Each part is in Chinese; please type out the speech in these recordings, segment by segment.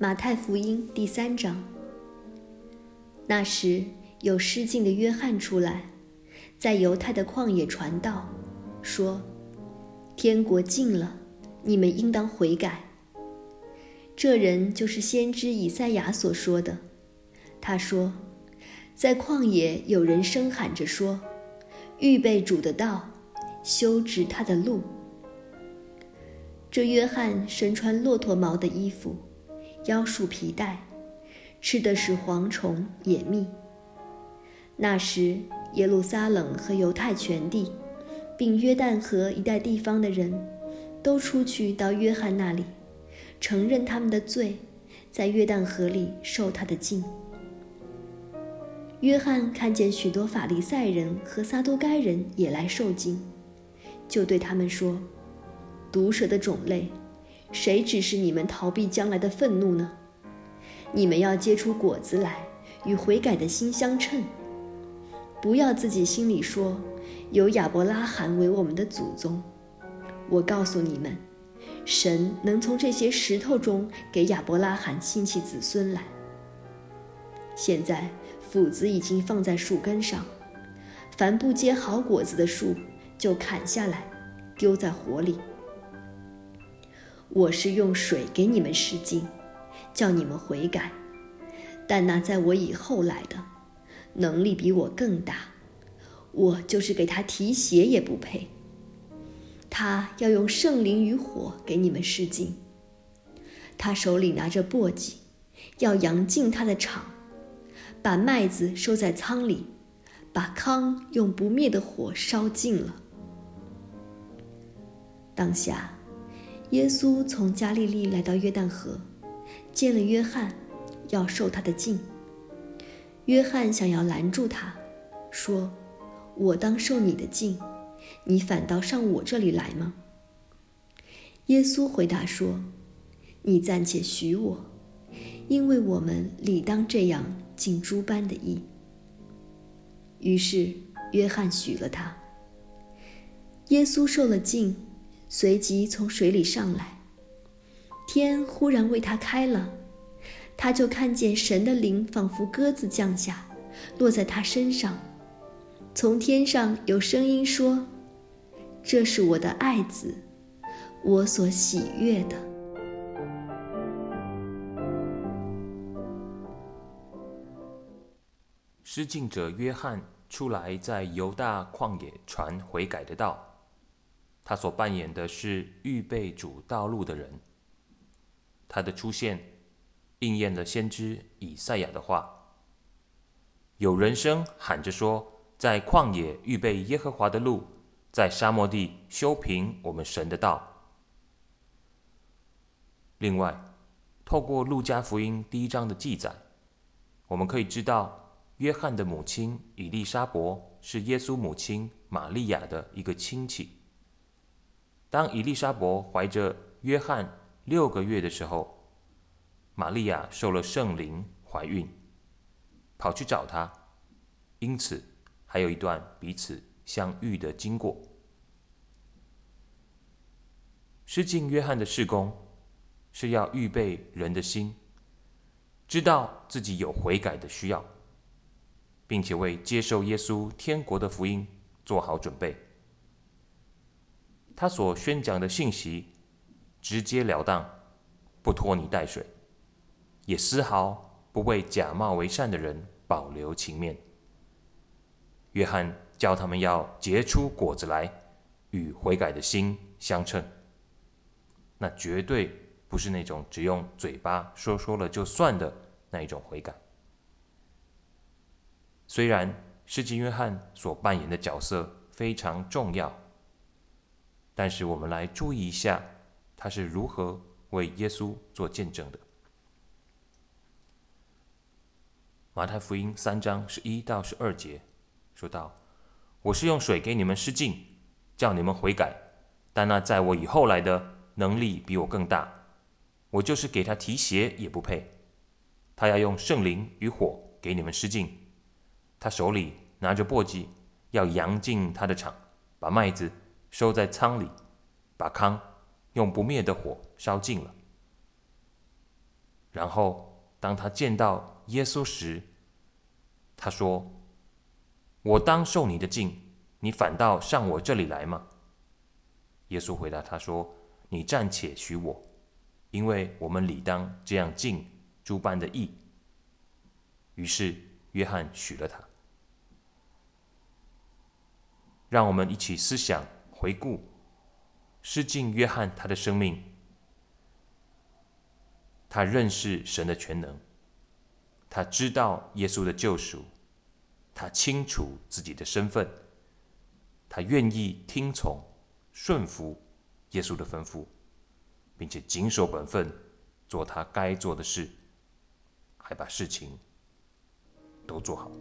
马太福音第3章。那时有失禁的约翰出来，在犹太的旷野传道，说：天国近了，你们应当悔改。这人就是先知以赛亚所说的。他说，在旷野有人声喊着说，预备主的道，修直他的路。这约翰身穿骆驼毛的衣服，腰束皮带，吃的是蝗虫野蜜。那时耶路撒冷和犹太全地，并约旦河一带地方的人，都出去到约翰那里，承认他们的罪，在约旦河里受他的浸。约翰看见许多法利赛人和撒都该人也来受浸，就对他们说：毒蛇的种类，谁指示你们逃避将来的愤怒呢？你们要结出果子来，与悔改的心相称。不要自己心里说，有亚伯拉罕为我们的祖宗。我告诉你们，神能从这些石头中给亚伯拉罕兴起子孙来。现在斧子已经放在树根上，凡不结好果子的树，就砍下来，丢在火里。我是用水给你们施浸，叫你们悔改，但那在我以后来的，能力比我更大，我就是给他提鞋也不配。他要用圣灵与火给你们施浸。他手里拿着簸箕，要扬尽他的场，把麦子收在仓里，把糠用不灭的火烧尽了。当下耶稣从加利利来到约旦河，见了约翰，要受他的浸。约翰想要拦住他，说：我当受你的浸，你反倒上我这里来吗？耶稣回答说：你暂且许我，因为我们理当这样尽诸般的义。于是约翰许了他。耶稣受了浸，随即从水里上来，天忽然为他开了，他就看见神的灵仿佛鸽子降下，落在他身上。从天上有声音说：这是我的爱子，我所喜悦的。 施浸者约翰出来在犹大旷野传悔改的道，他所扮演的是预备主道路的人。他的出现应验了先知以赛亚的话，有人声喊着说，在旷野预备耶和华的路，在沙漠地修平我们神的道。另外，透过路加福音第1章的记载，我们可以知道约翰的母亲以利沙伯是耶稣母亲玛利亚的一个亲戚。当以利沙伯怀着约翰6个月的时候，玛利亚受了圣灵怀孕，跑去找他，因此还有一段彼此相遇的经过。施浸约翰的事工是要预备人的心，知道自己有悔改的需要，并且为接受耶稣天国的福音做好准备。他所宣讲的信息直截了当，不拖泥带水，也丝毫不为假冒为善的人保留情面。约翰教他们要结出果子来，与悔改的心相称。那绝对不是那种只用嘴巴说了就算的那一种悔改。虽然施浸约翰所扮演的角色非常重要，但是我们来注意一下，他是如何为耶稣做见证的。马太福音3章11到12节说道：我是用水给你们施浸，叫你们悔改，但那在我以后来的，能力比我更大，我就是给他提鞋也不配。他要用圣灵与火给你们施浸，他手里拿着簸箕，要扬尽他的场，把麦子收在仓里，把糠用不灭的火烧尽了。 然后当他见到耶稣时，他说：“我当受你的浸，你反倒上我这里来吗？”耶稣回答他说：“你暂且许我，因为我们理当这样尽诸般的义。”于是约翰许了他。让我们一起思想回顾施浸约翰他的生命。他认识神的全能，他知道耶稣的救赎，他清楚自己的身份，他愿意听从顺服耶稣的吩咐，并且谨守本分，做他该做的事，还把事情都做好。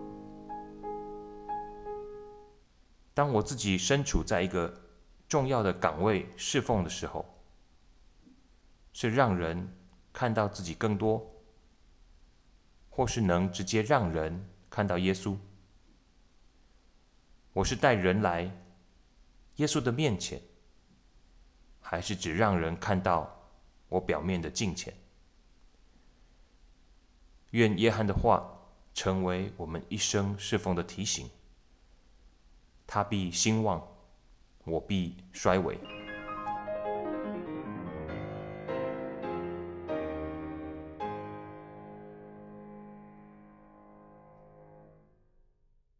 当我自己身处在一个重要的岗位侍奉的时候，是让人看到自己更多，或是能直接让人看到耶稣。我是带人来耶稣的面前，还是只让人看到我表面的敬虔？愿约翰的话成为我们一生侍奉的提醒。他必兴旺，我必衰微。